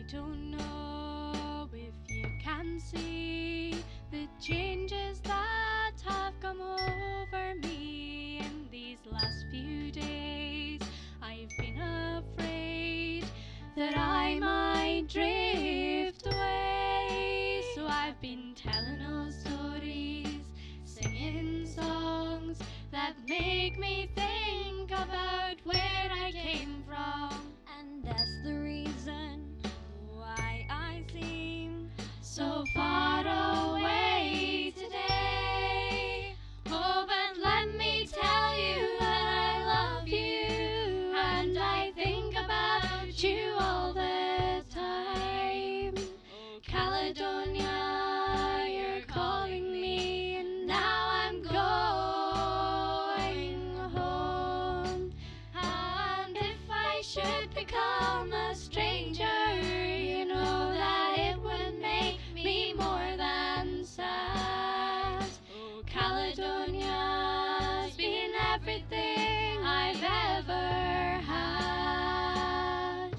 I don't know if you can see the changes that have come over me in these last few days. I've been afraid that I might drift away, so I've been telling old stories, singing songs that make me think about where I came from. And that's the reason why I seem So far away today. Oh, but let me tell you that I love you, and I think about you all the time. Oh, Caledonia, you're calling me, and now I'm going home. And if I should become a stranger, you know that it would make me more than sad. Oh, Caledonia's been everything I've ever had.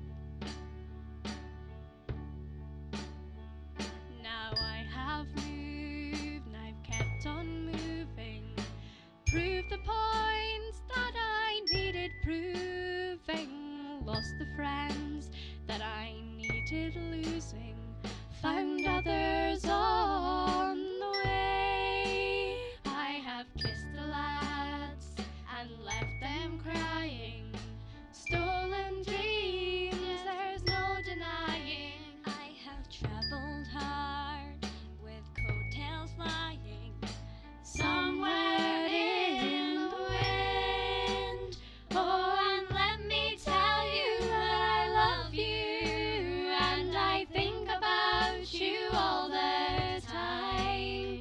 Now I have moved, and I've kept on moving, proved the points that I needed proving, lost the friends that I needed losing, found others on the way. I have kissed the lads and left them crying, stolen dreams, there's no denying. I have traveled hard with coattails flying Somewhere in the wind. Oh, and let me tell you that I love you, and I think about you all the time.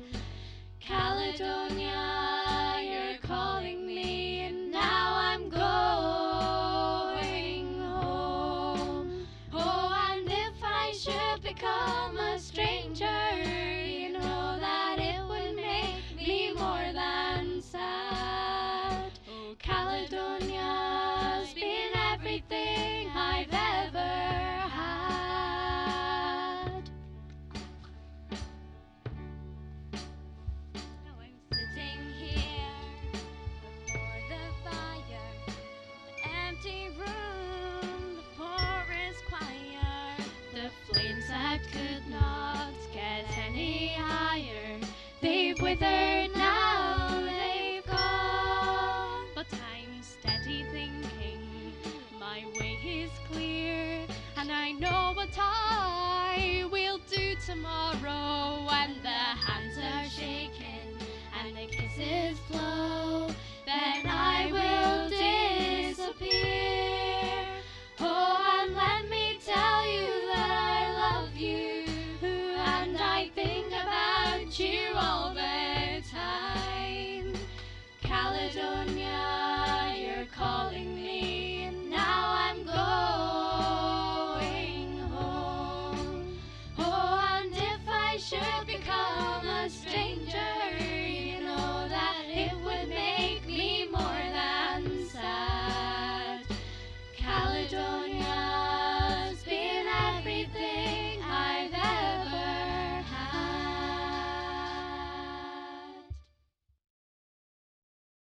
Caledonia, you're calling me, and now I'm going home. Oh, and if I should become a stranger, you know that it would make me more than sad. Oh, Caledonia's been everything I've ever had. Now I'm sitting here before the fire, the empty room, the forest choir, The flames that could not get any higher, they've withered